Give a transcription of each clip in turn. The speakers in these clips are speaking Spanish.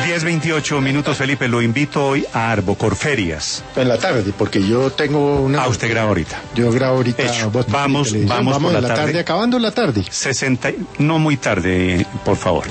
10:28 Felipe, lo invito hoy a Arbocorferias. En la tarde, porque yo tengo una... usted graba ahorita. Yo grabo ahorita. Vamos por la tarde. Acabando la tarde. 60, no muy tarde, por favor.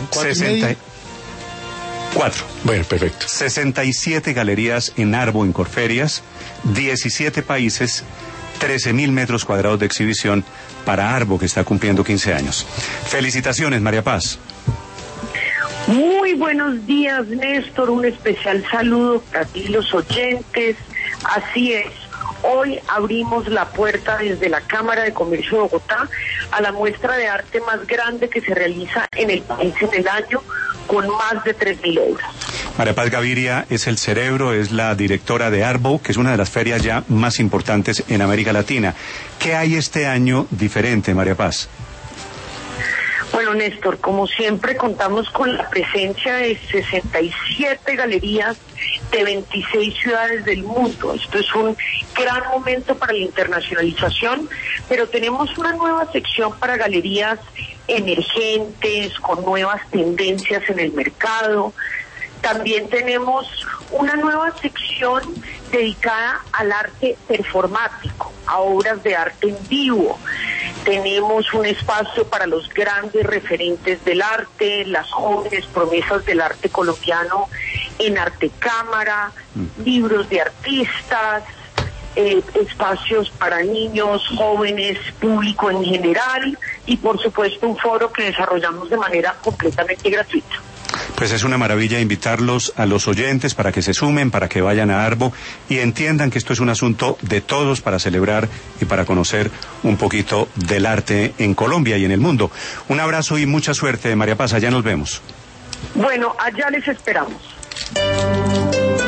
64. Bueno, perfecto. 67 galerías en Arbo, en Corferias, 17 países, 13.000 metros cuadrados de exhibición para Arbo, que está cumpliendo 15 años. Felicitaciones, María Paz. Muy buenos días, Néstor. Un especial saludo para ti, los oyentes. Así es. Hoy abrimos la puerta desde la Cámara de Comercio de Bogotá a la muestra de arte más grande que se realiza en el país en el año, con más de 3.000 obras. María Paz Gaviria es el cerebro, es la directora de Arbo, que es una de las ferias ya más importantes en América Latina. ¿Qué hay este año diferente, María Paz? Bueno, Néstor, como siempre contamos con la presencia de 67 galerías de 26 ciudades del mundo. Esto es un gran momento para la internacionalización, pero tenemos una nueva sección para galerías emergentes, con nuevas tendencias en el mercado. También tenemos una nueva sección dedicada al arte performático, a obras de arte en vivo. Tenemos un espacio para los grandes referentes del arte, las jóvenes promesas del arte colombiano en Arte Cámara, libros de artistas, espacios para niños, jóvenes, público en general y por supuesto un foro que desarrollamos de manera completamente gratuita. Pues es una maravilla invitarlos a los oyentes para que se sumen, para que vayan a Arbo y entiendan que esto es un asunto de todos para celebrar y para conocer un poquito del arte en Colombia y en el mundo. Un abrazo y mucha suerte, María Paz, allá nos vemos. Bueno, allá les esperamos.